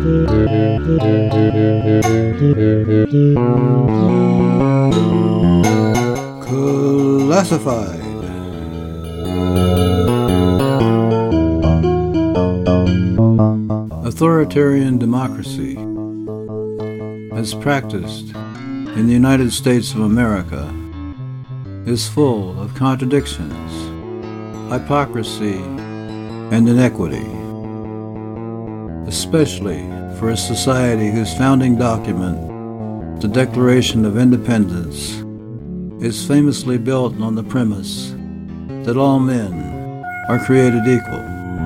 Classified. Authoritarian democracy, as practiced in the United States of America, is full of contradictions, hypocrisy, and inequity, especially for a society whose founding document, the Declaration of Independence, is famously built on the premise that all men are created equal.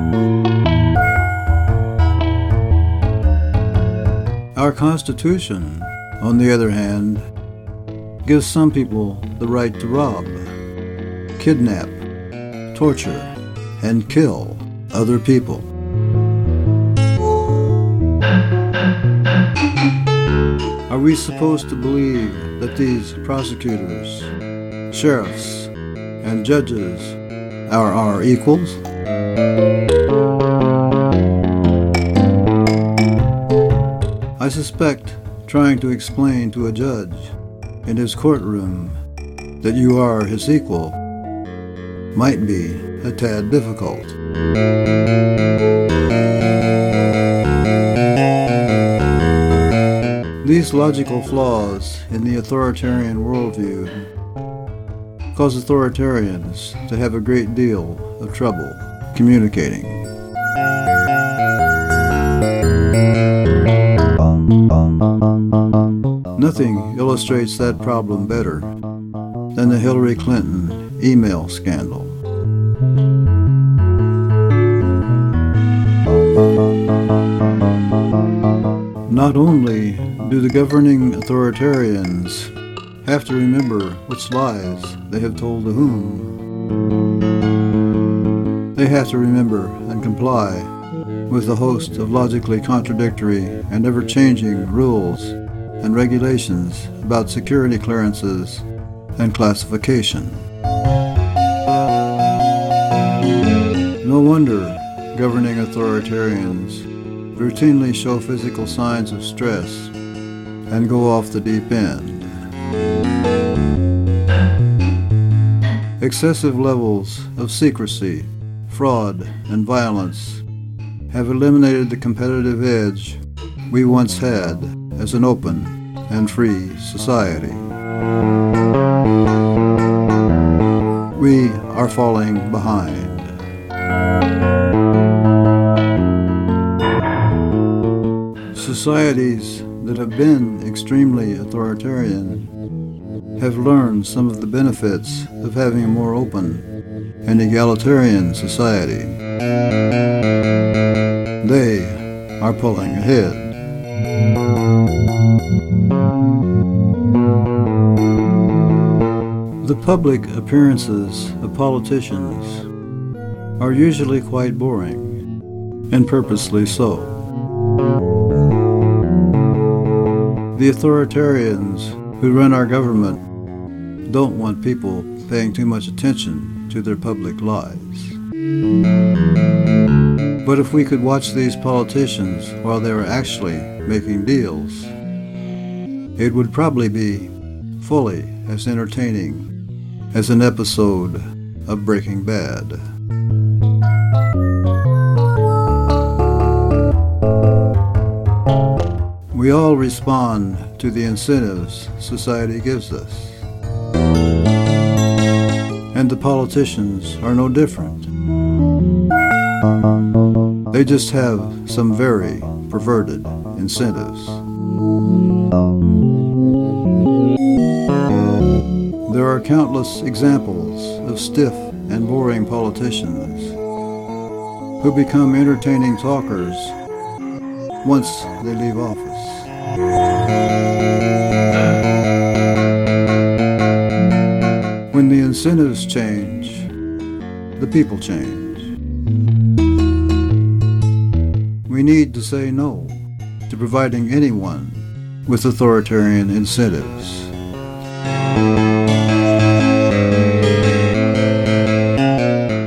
Our Constitution, on the other hand, gives some people the right to rob, kidnap, torture, and kill other people. Are we supposed to believe that these prosecutors, sheriffs, and judges are our equals? I suspect trying to explain to a judge in his courtroom that you are his equal might be a tad difficult. These logical flaws in the authoritarian worldview cause authoritarians to have a great deal of trouble communicating. Nothing illustrates that problem better than the Hillary Clinton email scandal. Not only do the governing authoritarians have to remember which lies they have told to whom, they have to remember and comply with a host of logically contradictory and ever-changing rules and regulations about security clearances and classification. No wonder governing authoritarians routinely show physical signs of stress and go off the deep end. Excessive levels of secrecy, fraud, and violence have eliminated the competitive edge we once had as an open and free society. We are falling behind. Societies that have been extremely authoritarian have learned some of the benefits of having a more open and egalitarian society. They are pulling ahead. The public appearances of politicians are usually quite boring, and purposely so. The authoritarians who run our government don't want people paying too much attention to their public lives. But if we could watch these politicians while they were actually making deals, it would probably be fully as entertaining as an episode of Breaking Bad. We all respond to the incentives society gives us. And the politicians are no different. They just have some very perverted incentives. There are countless examples of stiff and boring politicians who become entertaining talkers once they leave office. When the incentives change, the people change. We need to say no to providing anyone with authoritarian incentives.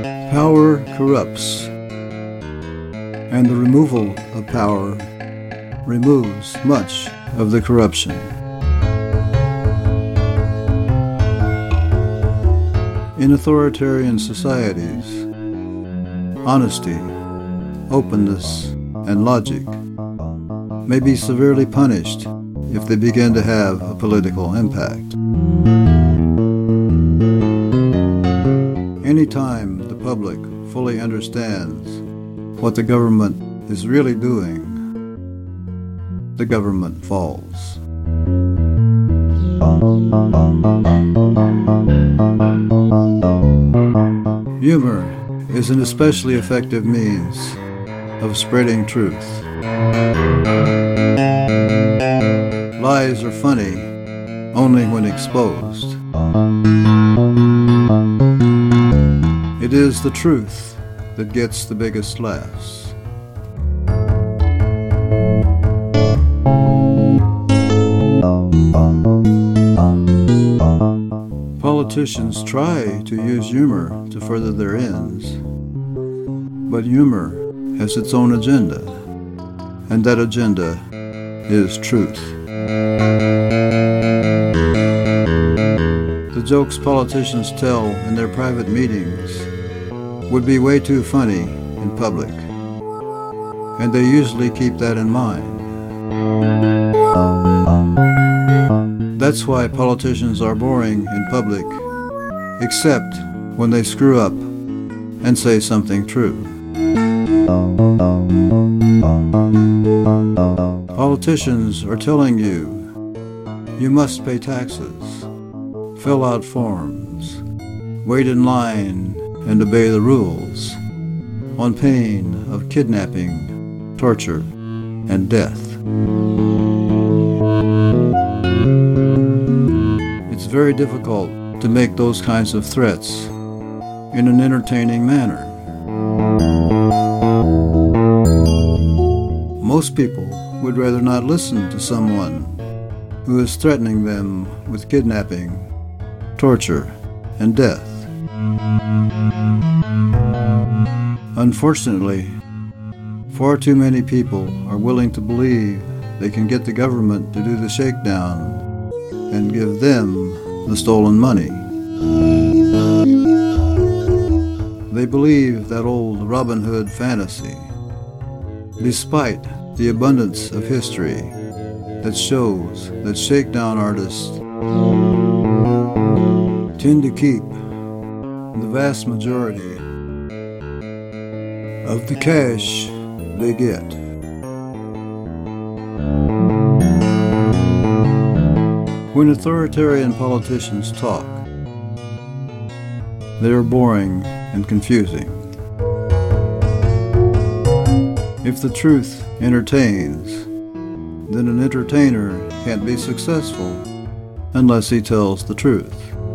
Power corrupts, and the removal of power removes much of the corruption. In authoritarian societies, honesty, openness, and logic may be severely punished if they begin to have a political impact. Anytime the public fully understands what the government is really doing, the government falls. Humor is an especially effective means of spreading truth. Lies are funny only when exposed. It is the truth that gets the biggest laughs. Politicians try to use humor to further their ends, but humor has its own agenda, and that agenda is truth. The jokes politicians tell in their private meetings would be way too funny in public, and they usually keep that in mind. That's why politicians are boring in public, except when they screw up and say something true. Politicians are telling you, you must pay taxes, fill out forms, wait in line and obey the rules, on pain of kidnapping, torture, and death. It's very difficult to make those kinds of threats in an entertaining manner. Most people would rather not listen to someone who is threatening them with kidnapping, torture, and death. Unfortunately, far too many people are willing to believe they can get the government to do the shakedown and give them the stolen money. They believe that old Robin Hood fantasy, despite the abundance of history that shows that shakedown artists tend to keep the vast majority of the cash they get. When authoritarian politicians talk, they are boring and confusing. If the truth entertains, then an entertainer can't be successful unless he tells the truth.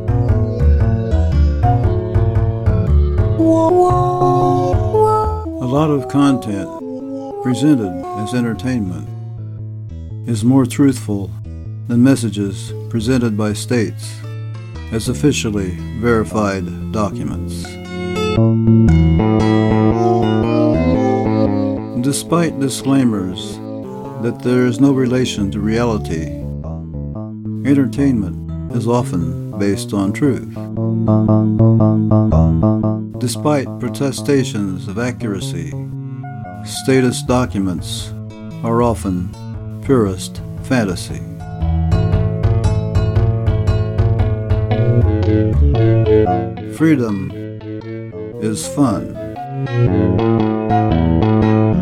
A lot of content presented as entertainment is more truthful than messages presented by states as officially verified documents. Despite disclaimers that there is no relation to reality, entertainment is often based on truth. Despite protestations of accuracy, status documents are often purest fantasy. Freedom is fun.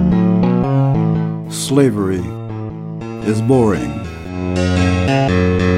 Slavery is boring.